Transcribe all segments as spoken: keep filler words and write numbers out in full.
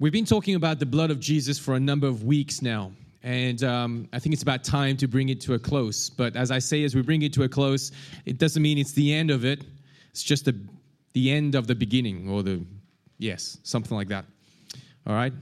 We've been talking about the blood of Jesus for a number of weeks now, and um, I think it's about time to bring it to a close. But as I say, as we bring it to a close, it doesn't mean it's the end of it. It's just the, the end of the beginning, or the, yes, something like that. All right?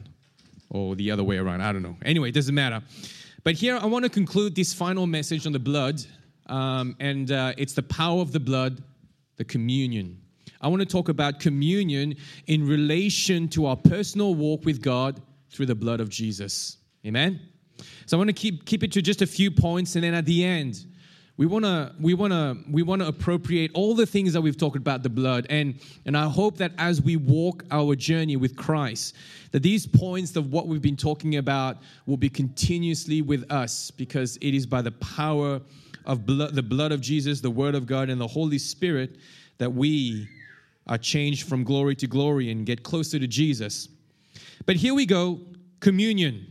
Or the other way around. I don't know. Anyway, it doesn't matter. But here I want to conclude this final message on the blood, um, and uh, it's the power of the blood, the communion. I want to talk about communion in relation to our personal walk with God through the blood of Jesus. Amen? So I want to keep keep it to just a few points, and then at the end, we want to we want to we want to appropriate all the things that we've talked about the blood, and and I hope that as we walk our journey with Christ, that these points of what we've been talking about will be continuously with us, because it is by the power of blood, the blood of Jesus, the Word of God, and the Holy Spirit that we are changed from glory to glory and get closer to Jesus. But here we go, communion.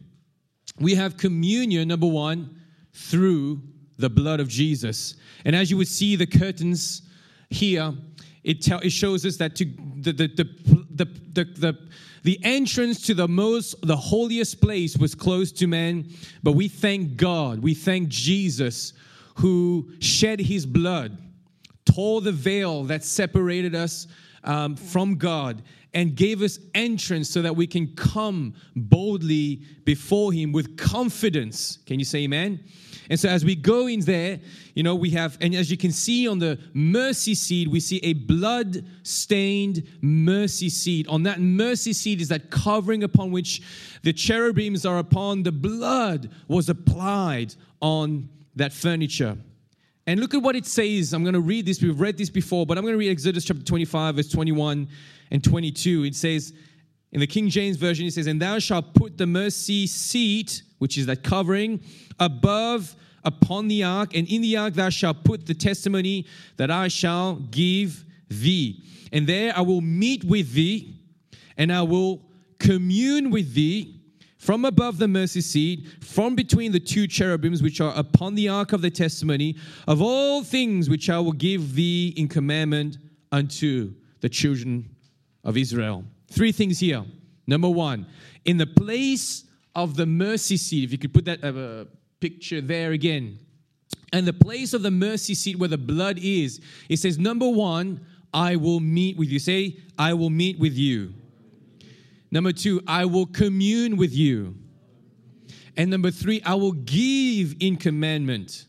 We have communion, number one, through the blood of Jesus. And as you would see the curtains here, it, tell, it shows us that to the, the, the, the, the, the, the entrance to the most, the holiest place was closed to man. But we thank God, we thank Jesus, who shed his blood, tore the veil that separated us Um, from God, and gave us entrance so that we can come boldly before him with confidence. Can you say amen? And so as we go in there, you know, we have, and as you can see on the mercy seat, we see a blood-stained mercy seat. On that mercy seat is that covering upon which the cherubims are upon. The blood was applied on that furniture. And look at what it says. I'm going to read this. We've read this before, but I'm going to read Exodus chapter twenty-five, verse twenty-one and twenty-two. It says, in the King James Version, it says, "And thou shalt put the mercy seat," which is that covering, "above upon the ark, and in the ark thou shalt put the testimony that I shall give thee. And there I will meet with thee, and I will commune with thee from above the mercy seat, from between the two cherubims which are upon the ark of the testimony, of all things which I will give thee in commandment unto the children of Israel." Three things here. Number one, in the place of the mercy seat, if you could put that uh, picture there again, and the place of the mercy seat where the blood is, it says, number one, I will meet with you. Say, I will meet with you. Number two, I will commune with you. And number three, I will give in commandment.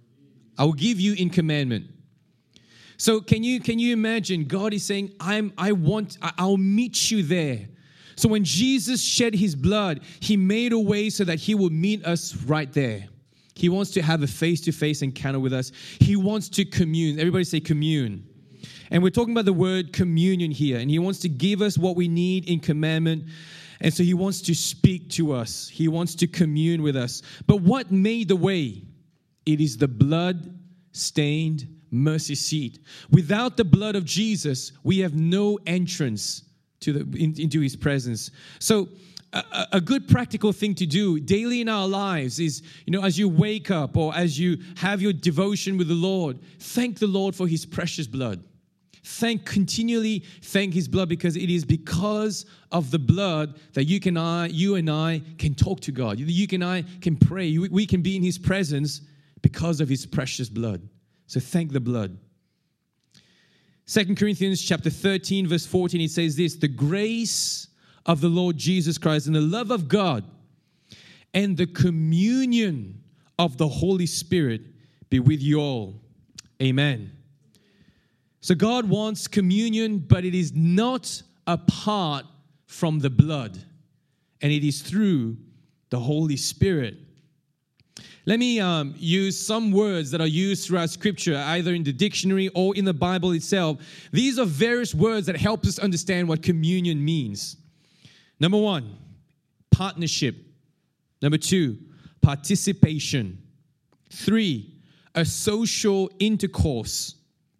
I will give you in commandment. So can you can you imagine God is saying, I'm I want I'll meet you there. So when Jesus shed his blood, he made a way so that he will meet us right there. He wants to have a face-to-face encounter with us. He wants to commune. Everybody say commune. And we're talking about the word communion here. And he wants to give us what we need in commandment. And so he wants to speak to us. He wants to commune with us. But what made the way? It is the blood-stained mercy seat. Without the blood of Jesus, we have no entrance to the in, into his presence. So a, a good practical thing to do daily in our lives is, you know, as you wake up or as you have your devotion with the Lord, thank the Lord for his precious blood. Thank, continually thank his blood, because it is because of the blood that you can I, you and I can talk to God. You and I can pray. We can be in his presence because of his precious blood. So thank the blood. Second Corinthians chapter thirteen, verse fourteen, it says this: "The grace of the Lord Jesus Christ and the love of God and the communion of the Holy Spirit be with you all." Amen. So God wants communion, but it is not apart from the blood, and it is through the Holy Spirit. Let me um, use some words that are used throughout Scripture, either in the dictionary or in the Bible itself. These are various words that help us understand what communion means. Number one, partnership. Number two, participation. Three, a social intercourse.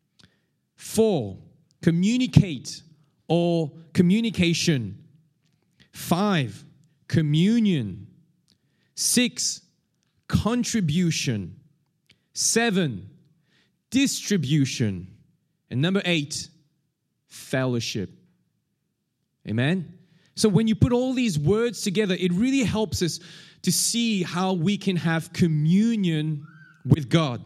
Four, communicate or communication. Five, communion. Six, contribution. Seven, distribution. And number eight, fellowship. Amen? So when you put all these words together, it really helps us to see how we can have communion with God.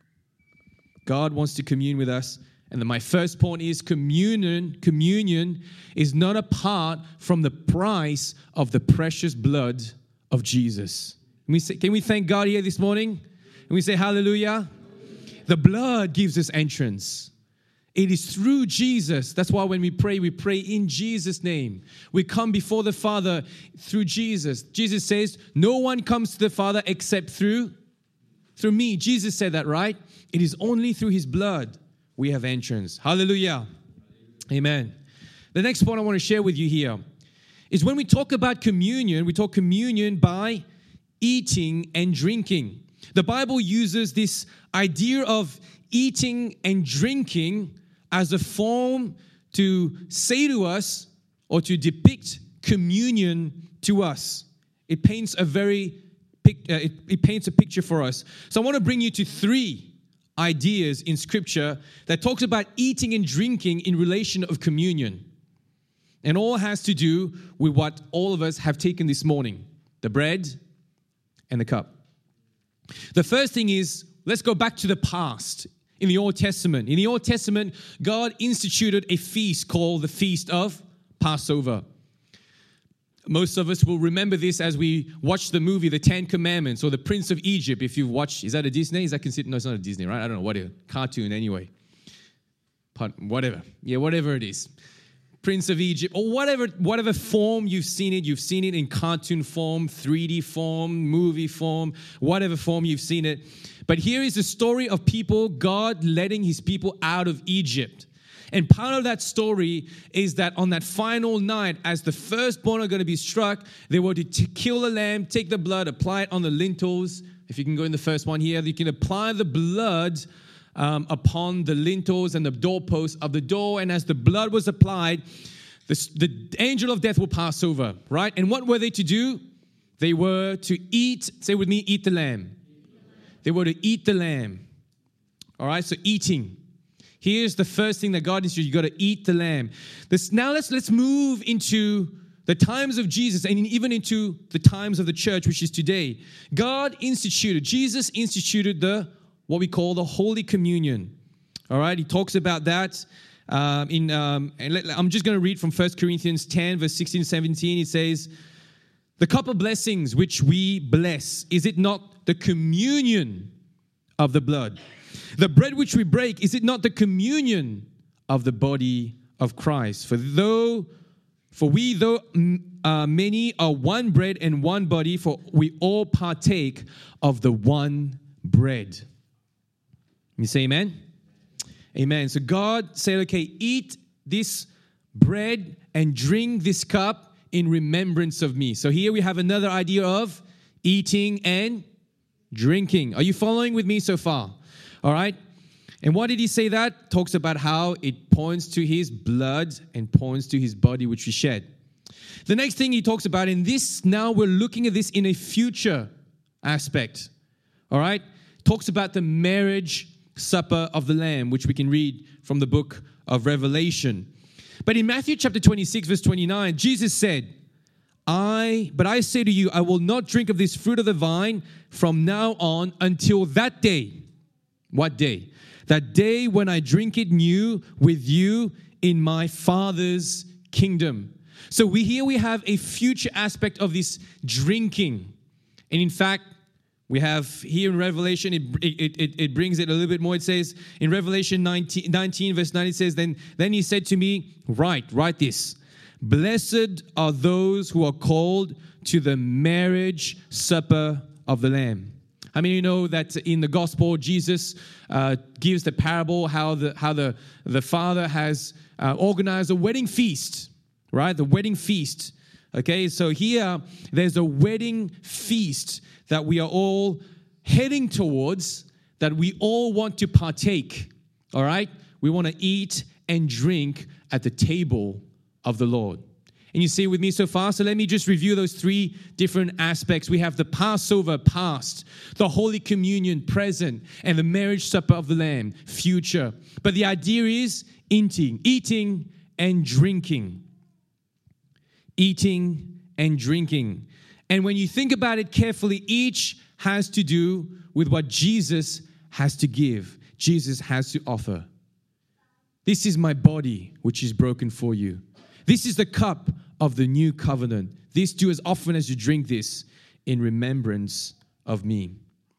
God wants to commune with us. And then my first point is communion, communion is not apart from the price of the precious blood of Jesus. Can we, say, can we thank God here this morning? Can we say hallelujah? The blood gives us entrance. It is through Jesus. That's why when we pray, we pray in Jesus' name. We come before the Father through Jesus. Jesus says, no one comes to the Father except through, through me. Jesus said that, right? It is only through his blood we have entrance. Hallelujah. Amen. The next point I want to share with you here is when we talk about communion, we talk communion by eating and drinking. The Bible uses this idea of eating and drinking as a form to say to us or to depict communion to us. It paints a very uh, it, it paints a picture for us. So I want to bring you to three ideas in Scripture that talks about eating and drinking in relation of communion. And all has to do with what all of us have taken this morning, the bread and the cup. The first thing is, let's go back to the past. In the Old Testament. In the Old Testament, God instituted a feast called the Feast of Passover. Most of us will remember this as we watch the movie The Ten Commandments or The Prince of Egypt. If you've watched, is that a Disney? Is that considered? No, it's not a Disney, right? I don't know. What a cartoon anyway. Whatever. Yeah, whatever it is. Prince of Egypt, or whatever, whatever form you've seen it. You've seen it in cartoon form, three D form, movie form, whatever form you've seen it. But here is the story of people, God letting his people out of Egypt. And part of that story is that on that final night, as the firstborn are going to be struck, they were to t- kill a lamb, take the blood, apply it on the lintels. If you can go in the first one here, you can apply the blood Um, upon the lintels and the doorposts of the door. And as the blood was applied, the, the angel of death will pass over, right? And what were they to do? They were to eat, say with me, eat the lamb. They were to eat the lamb. All right, so eating. Here's the first thing that God instituted. You got to eat the lamb. This, now let's, let's move into the times of Jesus and even into the times of the church, which is today. God instituted, Jesus instituted the what we call the Holy Communion. All right, he talks about that. Um, in um, and let, I'm just going to read from First Corinthians ten, verse sixteen, seventeen. It says, the cup of blessings which we bless, is it not the communion of the blood? The bread which we break, is it not the communion of the body of Christ? For though, for we though uh, many are one bread and one body, for we all partake of the one bread. You say amen? Amen. So God said, okay, eat this bread and drink this cup in remembrance of me. So here we have another idea of eating and drinking. Are you following with me so far? All right. And why did he say that? Talks about how it points to his blood and points to his body, which he shed. The next thing he talks about in this, now we're looking at this in a future aspect. All right. Talks about the marriage supper of the Lamb, which we can read from the book of Revelation. But in Matthew chapter twenty-six, verse twenty-nine, Jesus said, I, but I say to you, I will not drink of this fruit of the vine from now on until that day. What day? That day when I drink it new with you in my Father's kingdom. So we here we have a future aspect of this drinking. And in fact, we have here in Revelation, it, it, it, it brings it a little bit more. It says in Revelation nineteen, nineteen verse nine, it says, then, then he said to me, write, write this. Blessed are those who are called to the marriage supper of the Lamb. I mean, you know that in the gospel, Jesus uh, gives the parable how the how the, the Father has uh, organized a wedding feast, right? The wedding feast. Okay, so here there's a wedding feast that we are all heading towards, that we all want to partake, all right? We want to eat and drink at the table of the Lord. And you see with me so far? So let me just review those three different aspects. We have the Passover, past, the Holy Communion, present, and the marriage supper of the Lamb, future. But the idea is eating, eating and drinking. eating and drinking. And when you think about it carefully, each has to do with what Jesus has to give, Jesus has to offer. This is my body, which is broken for you. This is the cup of the new covenant. This do as often as you drink this in remembrance of me.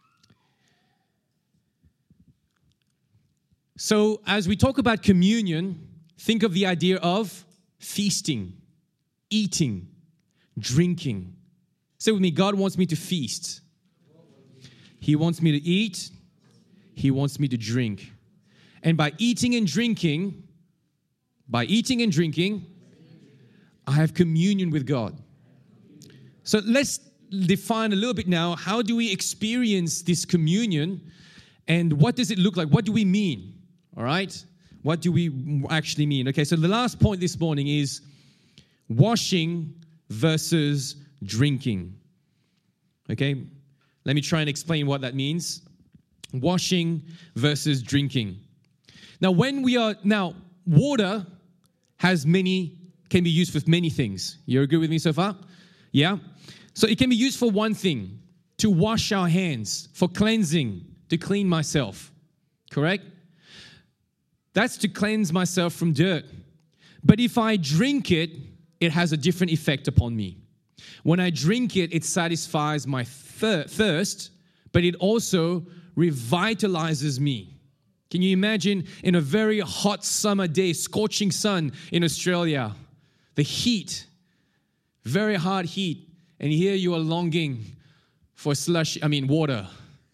So as we talk about communion, think of the idea of feasting, eating, drinking. Say with me, God wants me to feast. He wants me to eat. He wants me to drink. And by eating and drinking, by eating and drinking, I have communion with God. So let's define a little bit now, how do we experience this communion and what does it look like? What do we mean? All right? What do we actually mean? Okay, so the last point this morning is washing versus drinking. Okay, let me try and explain what that means. Washing versus drinking. Now, when we are, now, water has many, can be used for many things. You agree with me so far? Yeah? So it can be used for one thing, to wash our hands, for cleansing, to clean myself. Correct? That's to cleanse myself from dirt. But if I drink it, it has a different effect upon me. When I drink it, it satisfies my thir- thirst, but it also revitalizes me. Can you imagine in a very hot summer day, scorching sun in Australia, the heat, very hard heat, and here you are longing for slush, I mean water.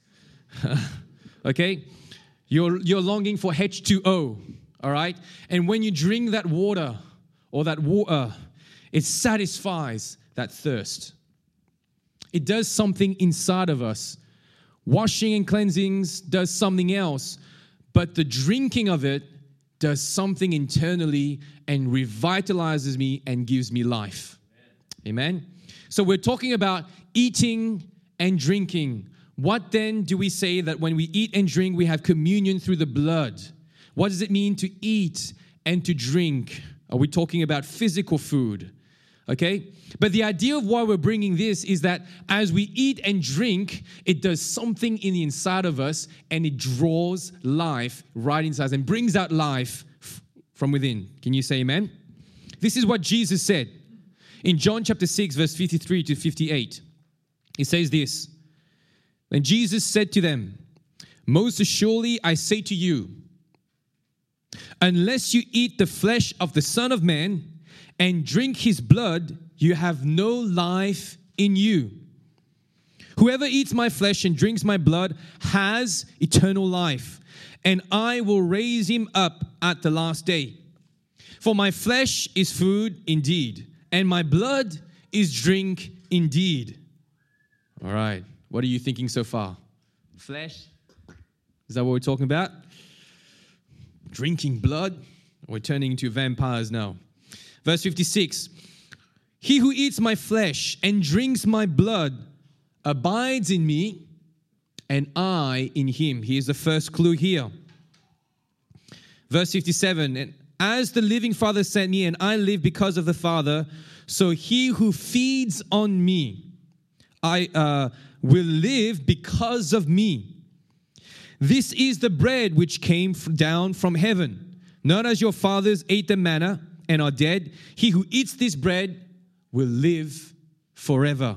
Okay? You're, you're longing for H two O, all right? And when you drink that water or that water, it satisfies that thirst. It does something inside of us. Washing and cleansing does something else, but the drinking of it does something internally and revitalizes me and gives me life. Amen? Amen? So we're talking about eating and drinking. What then do we say that when we eat and drink, we have communion through the blood? What does it mean to eat and to drink? Are we talking about physical food? Okay? But the idea of why we're bringing this is that as we eat and drink, it does something in the inside of us and it draws life right inside and brings out life f- from within. Can you say amen? This is what Jesus said in John chapter six, verse fifty-three to fifty-eight. He says this, and Jesus said to them, most assuredly I say to you, unless you eat the flesh of the Son of Man and drink his blood, you have no life in you. Whoever eats my flesh and drinks my blood has eternal life, and I will raise him up at the last day. For my flesh is food indeed, and my blood is drink indeed. All right, what are you thinking so far? Flesh? Is that what we're talking about? Drinking blood? We're turning into vampires now. Verse fifty-six, he who eats my flesh and drinks my blood abides in me, and I in him. Here's the first clue here. Verse fifty-seven, and as the living Father sent me, and I live because of the Father, so he who feeds on me, I uh, will live because of me. This is the bread which came down from heaven, not as your fathers ate the manna and are dead. He who eats this bread will live forever.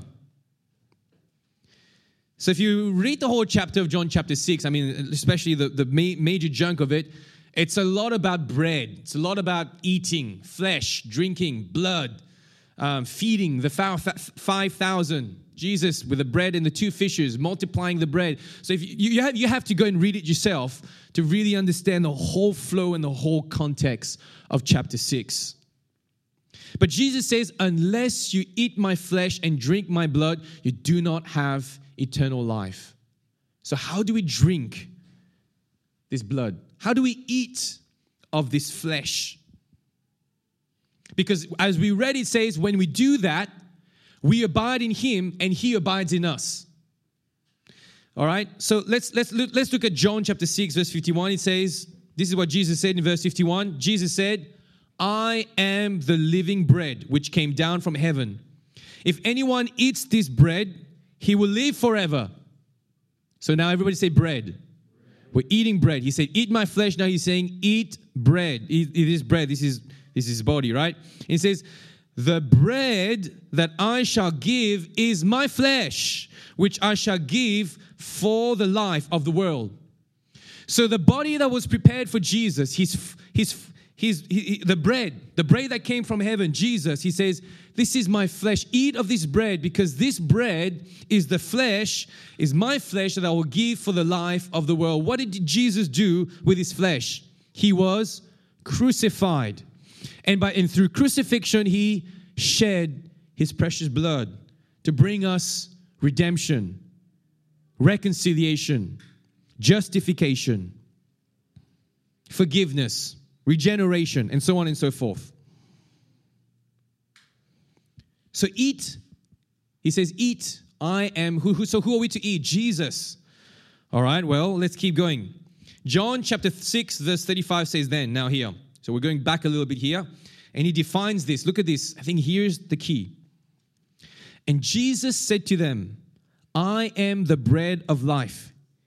So if you read the whole chapter of John chapter six, I mean, especially the, the ma- major chunk of it, it's a lot about bread. It's a lot about eating, flesh, drinking, blood, um, feeding the five thousand. Jesus with the bread and the two fishes, multiplying the bread. So if you, you, have, you have to go and read it yourself to really understand the whole flow and the whole context of chapter six. But Jesus says, unless you eat my flesh and drink my blood, you do not have eternal life. So how do we drink this blood? How do we eat of this flesh? Because as we read, it says, when we do that, we abide in him and he abides in us. All right? So let's let's look, let's look at John chapter six, verse fifty-one. It says, this is what Jesus said in verse fifty-one. Jesus said, I am the living bread which came down from heaven. If anyone eats this bread, he will live forever. So now everybody say bread. We're eating bread. He said, eat my flesh. Now he's saying, eat bread. Eat, eat this bread. This is, this is his body, right? He says, the bread that I shall give is my flesh, which I shall give for the life of the world. So the body that was prepared for Jesus, his, his, his, his, the bread, the bread that came from heaven, Jesus, he says, this is my flesh. Eat of this bread, because this bread is the flesh, is my flesh that I will give for the life of the world. What did Jesus do with his flesh? He was crucified. And by and through crucifixion, he shed his precious blood to bring us redemption, reconciliation, justification, forgiveness, regeneration, and so on and so forth. So eat, he says, eat, I am, who, who, so who are we to eat? Jesus. All right, well, let's keep going. John chapter six, verse thirty-five says then, now here. So we're going back a little bit here. And he defines this. Look at this. I think here's the key. And Jesus said to them, I am the bread of life.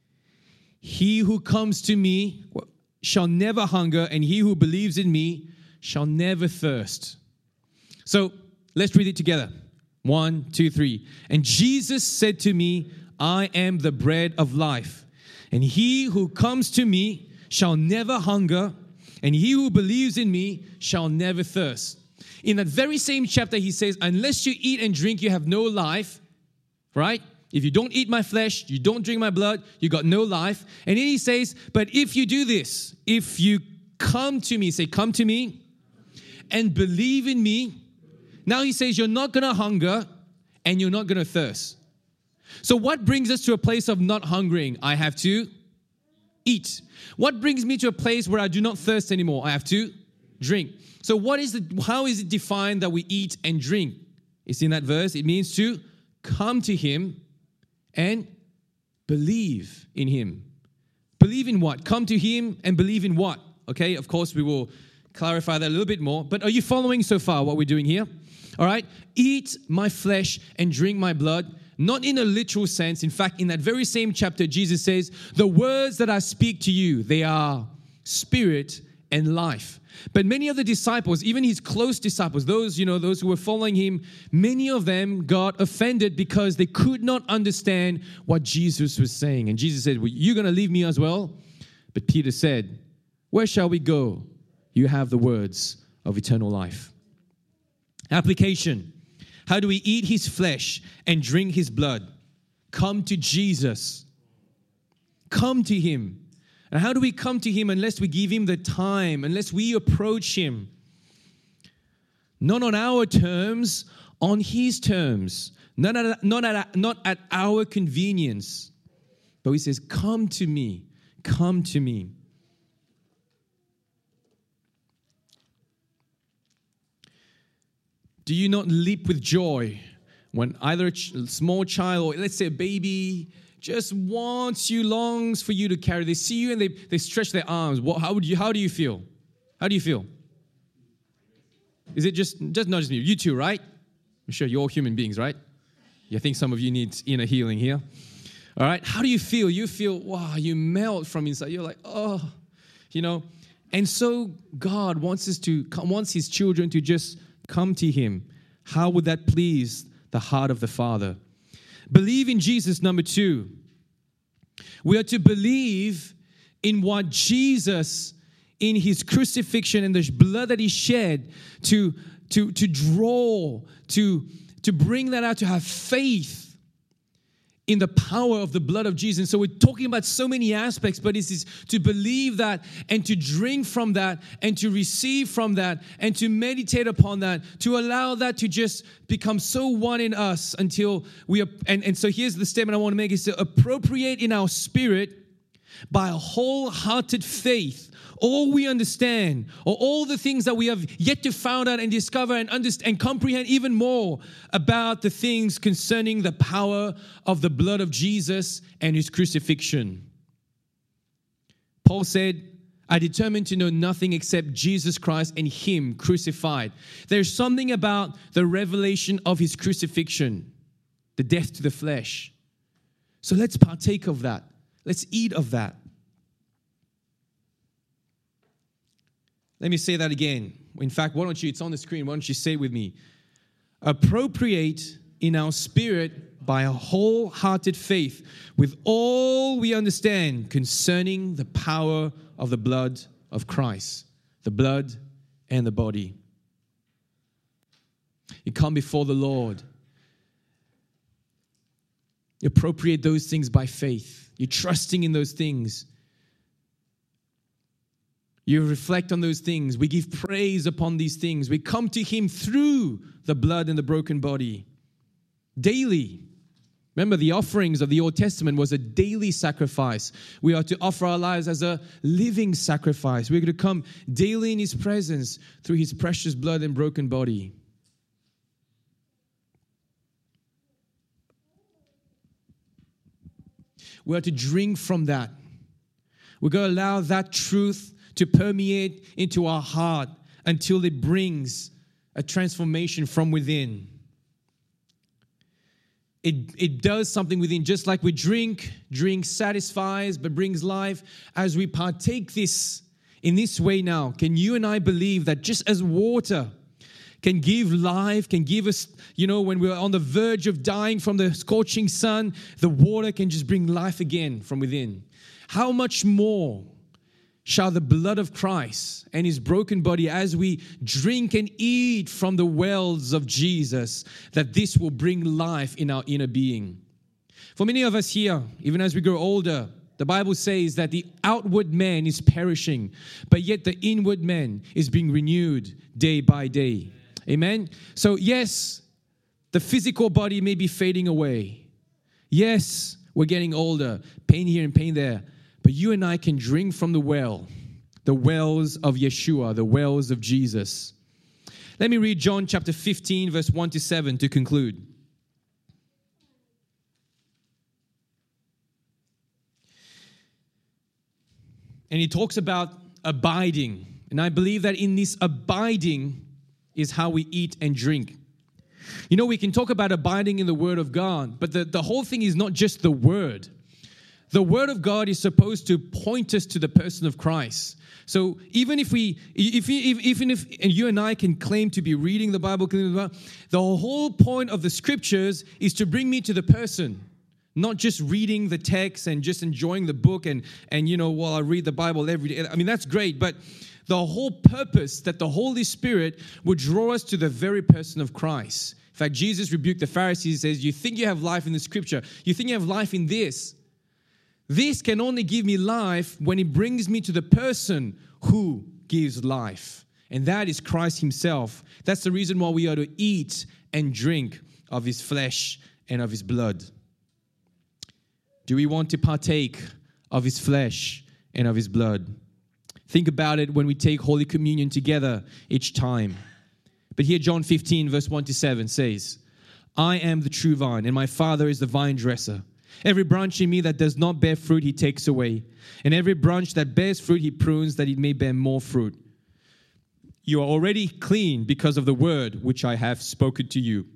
He who comes to me shall never hunger, and he who believes in me shall never thirst. So let's read it together. One, two, three. And Jesus said to me, I am the bread of life. And he who comes to me shall never hunger, and he who believes in me shall never thirst. In that very same chapter, he says, unless you eat and drink, you have no life, right? If you don't eat my flesh, you don't drink my blood, you got no life. And then he says, but if you do this, if you come to me, say, come to me, and believe in me. Now he says, you're not going to hunger and you're not going to thirst. So what brings us to a place of not hungering? I have to eat. What brings me to a place where I do not thirst anymore? I have to drink. So what is the, how is it defined that we eat and drink? It's in that verse. It means to come to him and believe in him. Believe in what? Come to him and believe in what? Okay, of course, we will clarify that a little bit more. But are you following so far what we're doing here? All right. Eat my flesh and drink my blood. Not in a literal sense. In fact, in that very same chapter, Jesus says, the words that I speak to you, they are spirit and life. But many of the disciples, even his close disciples, those, you know, those who were following him, many of them got offended because they could not understand what Jesus was saying. And Jesus said, well, you're going to leave me as well? But Peter said, where shall we go? You have the words of eternal life. Application. How do we eat his flesh and drink his blood? Come to Jesus. Come to him. And how do we come to him unless we give him the time, unless we approach him? Not on our terms, on his terms. Not at, not at, not at our convenience. But he says, come to me. Come to me. Do you not leap with joy when either a ch- small child or let's say a baby just wants you, longs for you to carry? They see you and they, they stretch their arms. What, how would you? How do you feel? How do you feel? Is it just, just not just me? You too, right? I'm sure you're all human beings, right? I think some of you need inner healing here. All right. How do you feel? You feel, wow, you melt from inside. You're like, oh, you know. And so God wants us to, wants his children to just come to him. How would that please the heart of the Father? Believe in Jesus, number two. We are to believe in what Jesus, in his crucifixion and the blood that he shed, to, to, to draw, to, to bring that out, to have faith in the power of the blood of Jesus. And so we're talking about so many aspects, but it's to believe that and to drink from that and to receive from that and to meditate upon that, to allow that to just become so one in us until we are. And, and so here's the statement I want to make is to appropriate in our spirit by a wholehearted faith all we understand, or all the things that we have yet to find out and discover and understand and comprehend even more about the things concerning the power of the blood of Jesus and his crucifixion. Paul said, I determined to know nothing except Jesus Christ and Him crucified. There's something about the revelation of His crucifixion, the death to the flesh. So let's partake of that. Let's eat of that. Let me say that again. In fact, why don't you, it's on the screen, why don't you say it with me? Appropriate in our spirit by a wholehearted faith with all we understand concerning the power of the blood of Christ, the blood and the body. You come before the Lord. You appropriate those things by faith. You're trusting in those things. You reflect on those things. We give praise upon these things. We come to Him through the blood and the broken body daily. Remember, the offerings of the Old Testament was a daily sacrifice. We are to offer our lives as a living sacrifice. We're going to come daily in His presence through His precious blood and broken body. We are to drink from that. We're going to allow that truth to permeate into our heart until it brings a transformation from within. It, it does something within, just like we drink, drink satisfies but brings life. As we partake this in this way now, can you and I believe that just as water can give life, can give us, you know, when we're on the verge of dying from the scorching sun, the water can just bring life again from within. How much more shall the blood of Christ and His broken body, as we drink and eat from the wells of Jesus, that this will bring life in our inner being. For many of us here, even as we grow older, the Bible says that the outward man is perishing, but yet the inward man is being renewed day by day. Amen? So yes, the physical body may be fading away. Yes, we're getting older, pain here and pain there. But you and I can drink from the well, the wells of Yeshua, the wells of Jesus. Let me read John chapter fifteen, verse one to seven to conclude. And he talks about abiding. And I believe that in this abiding is how we eat and drink. You know, we can talk about abiding in the Word of God, but the, the whole thing is not just the Word. The Word of God is supposed to point us to the person of Christ. So even if we, if, if even if and you and I can claim to be reading the Bible, the whole point of the Scriptures is to bring me to the person, not just reading the text and just enjoying the book and and you know, while I read the Bible every day. I mean, that's great, but the whole purpose that the Holy Spirit would draw us to the very person of Christ. In fact, Jesus rebuked the Pharisees. He says, "You think you have life in the Scripture? You think you have life in this? This can only give me life when it brings me to the person who gives life. And that is Christ Himself." That's the reason why we are to eat and drink of His flesh and of His blood. Do we want to partake of His flesh and of His blood? Think about it when we take Holy Communion together each time. But here John fifteen, verse one to seven says, "I am the true vine, and my Father is the vine dresser. Every branch in me that does not bear fruit, He takes away. And every branch that bears fruit, He prunes, that it may bear more fruit. You are already clean because of the word which I have spoken to you."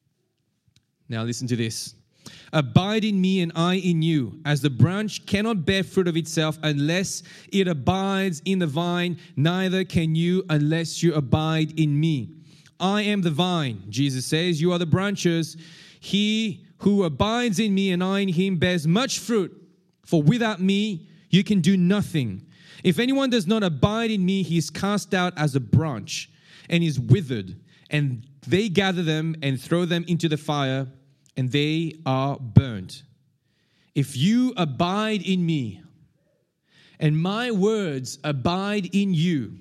Now listen to this. "Abide in me and I in you, as the branch cannot bear fruit of itself unless it abides in the vine, neither can you unless you abide in me. I am the vine," Jesus says, "you are the branches. He who abides in me and I in him bears much fruit, for without me you can do nothing. If anyone does not abide in me, he is cast out as a branch and is withered, and they gather them and throw them into the fire, and they are burnt. If you abide in me, and my words abide in you,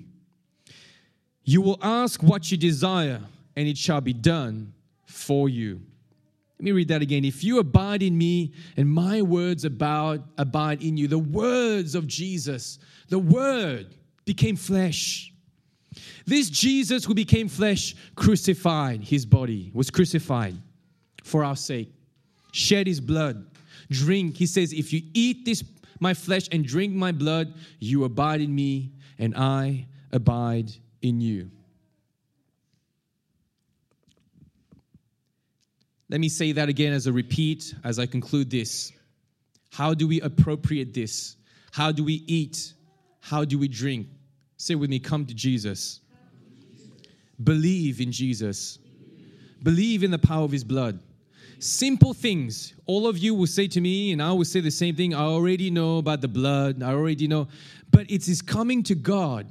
you will ask what you desire, and it shall be done for you." Let me read that again. "If you abide in me, and my words abide, abide in you," the words of Jesus, the Word became flesh. This Jesus who became flesh crucified His body, was crucified for our sake, shed His blood, drink. He says, if you eat this my flesh and drink my blood. You abide in me, and I abide in you. Let me say that again as a repeat as I conclude this. How do we appropriate this? How do we eat? How do we drink? Say with me, come to Jesus. Believe in Jesus. Believe in the power of his blood. Simple things. All of you will say to me, and I will say the same thing. I already know about the blood. I already know. But it is coming to God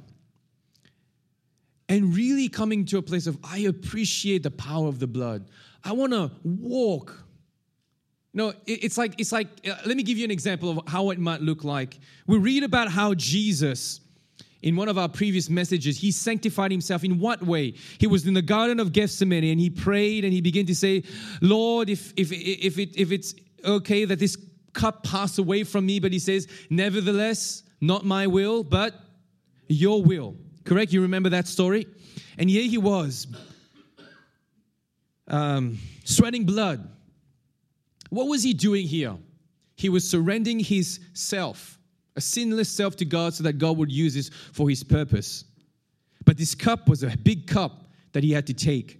and really coming to a place of, I appreciate the power of the blood. I want to walk. No, it's like, it's like, uh, let me give you an example of how it might look like. We read about how Jesus, in one of our previous messages, he sanctified himself. In what way? He was in the Garden of Gethsemane and he prayed and he began to say, Lord, if, if, if, it, if it's okay that this cup pass away from me, but he says, nevertheless, not my will, but your will. Correct? You remember that story? And here he was, um, sweating blood. What was he doing here? He was surrendering his self, a sinless self to God so that God would use this for his purpose. But this cup was a big cup that he had to take.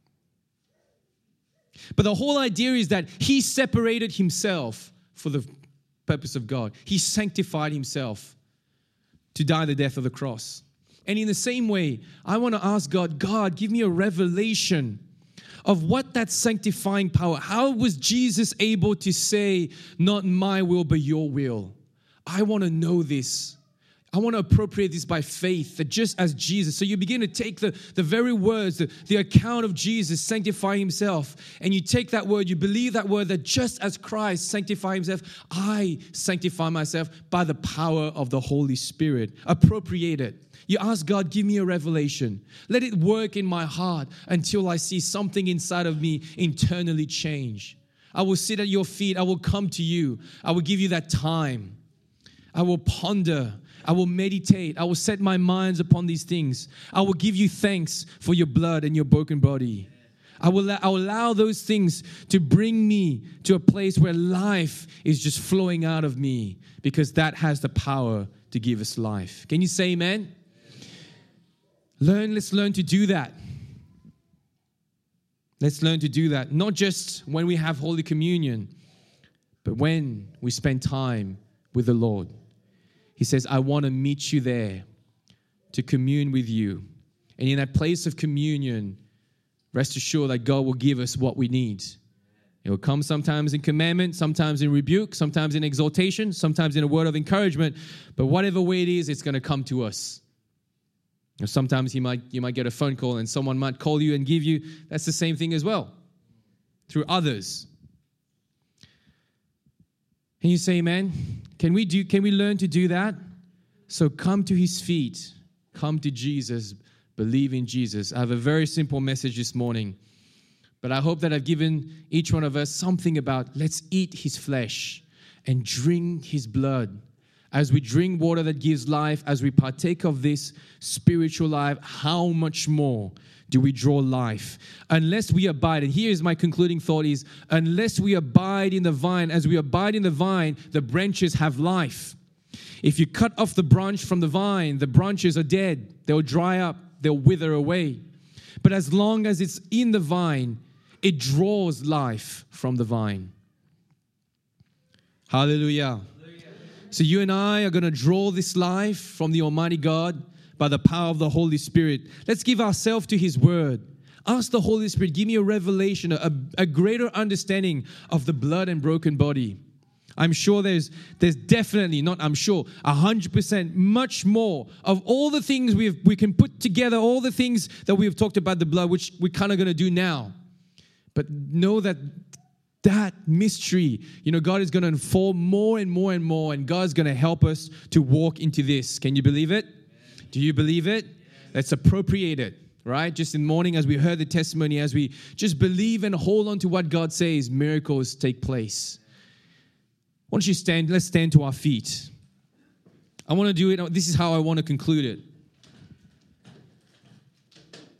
But the whole idea is that he separated himself for the purpose of God. He sanctified himself to die the death of the cross. And in the same way, I want to ask God, God, give me a revelation of what that sanctifying power, how was Jesus able to say, not my will, but your will? I want to know this. I want to appropriate this by faith, that just as Jesus. So you begin to take the, the very words, the, the account of Jesus sanctifying himself, and you take that word, you believe that word, that just as Christ sanctified himself, I sanctify myself by the power of the Holy Spirit. Appropriate it. You ask God, give me a revelation. Let it work in my heart until I see something inside of me internally change. I will sit at your feet. I will come to you. I will give you that time. I will ponder. I will meditate. I will set my minds upon these things. I will give you thanks for your blood and your broken body. I will, I will allow those things to bring me to a place where life is just flowing out of me, because that has the power to give us life. Can you say amen? Learn, let's learn to do that. Let's learn to do that. Not just when we have Holy Communion, but when we spend time with the Lord. He says, I want to meet you there to commune with you. And in that place of communion, rest assured that God will give us what we need. It will come sometimes in commandment, sometimes in rebuke, sometimes in exhortation, sometimes in a word of encouragement. But whatever way it is, it's going to come to us. Sometimes you might, you might get a phone call and someone might call you and give you, that's the same thing as well, through others. And you say, amen? Can we do, can we learn to do that? So come to his feet, come to Jesus, believe in Jesus. I have a very simple message this morning, but I hope that I've given each one of us something about, let's eat his flesh and drink his blood. As we drink water that gives life, as we partake of this spiritual life, how much more do we draw life? Unless we abide, and here's my concluding thought is, unless we abide in the vine, as we abide in the vine, the branches have life. If you cut off the branch from the vine, the branches are dead. They'll dry up. They'll wither away. But as long as it's in the vine, it draws life from the vine. Hallelujah. So you and I are going to draw this life from the Almighty God by the power of the Holy Spirit. Let's give ourselves to his word. Ask the Holy Spirit, give me a revelation, a, a greater understanding of the blood and broken body. I'm sure there's there's definitely, not I'm sure, one hundred percent much more of all the things we we can put together, all the things that we've talked about the blood, which we're kind of going to do now. But know that that mystery, you know, God is going to unfold more and more and more, and God's going to help us to walk into this. Can you believe it? Yes. Do you believe it? Yes. Let's appropriate it, right? Just in the morning as we heard the testimony, as we just believe and hold on to what God says, miracles take place. Why don't you stand? Let's stand to our feet. I want to do it. This is how I want to conclude it.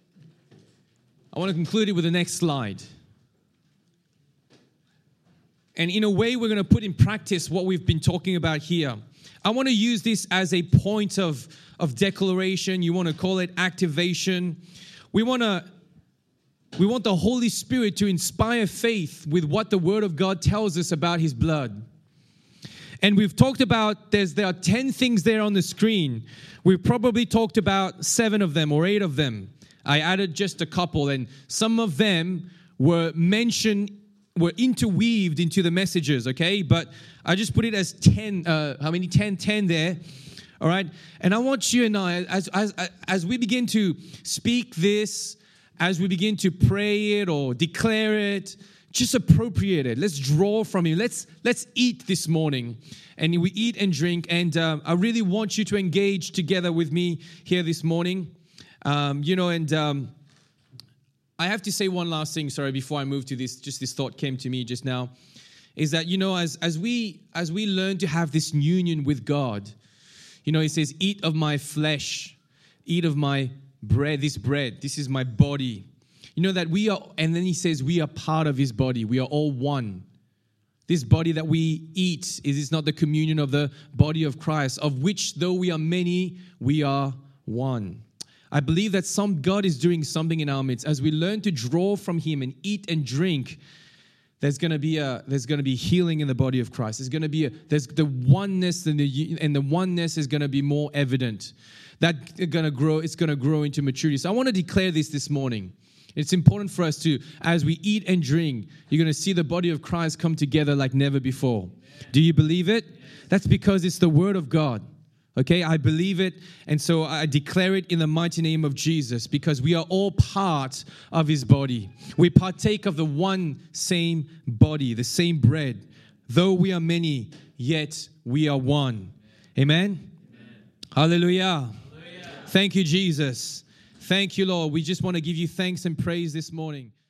I want to conclude it with the next slide. And in a way, we're going to put in practice what we've been talking about here. I want to use this as a point of, of declaration. You want to call it activation. We want to we want the Holy Spirit to inspire faith with what the Word of God tells us about His blood. And we've talked about, there's, there are ten things there on the screen. We've probably talked about seven of them or eight of them. I added just a couple, and some of them were mentioned, were interweaved into the messages, okay? But I just put it as ten, uh, how many? ten, ten there, all right? And I want you and I, as, as, as we begin to speak this, as we begin to pray it or declare it, just appropriate it. Let's draw from Him. Let's let's eat this morning. And we eat and drink. And uh, I really want you to engage together with me here this morning. Um, you know, and um, I have to say one last thing, sorry, before I move to this, just this thought came to me just now, is that, you know, as, as we as we learn to have this union with God, you know, He says, eat of my flesh, eat of my bread, this bread, this is my body. You know that we are, and then He says we are part of His body. We are all one. This body that we eat is, is not the communion of the body of Christ, of which though we are many, we are one. I believe that some God is doing something in our midst. As we learn to draw from Him and eat and drink, there's going to be a there's going to be healing in the body of Christ. There's going to be a there's the oneness and the and the oneness is going to be more evident. That's going to grow. It's going to grow into maturity. So I want to declare this this morning. It's important for us to, as we eat and drink, you're going to see the body of Christ come together like never before. Do you believe it? That's because it's the Word of God. Okay, I believe it, and so I declare it in the mighty name of Jesus, because we are all part of His body. We partake of the one same body, the same bread. Though we are many, yet we are one. Amen? Amen. Hallelujah. Hallelujah. Thank you, Jesus. Thank you, Lord. We just want to give you thanks and praise this morning.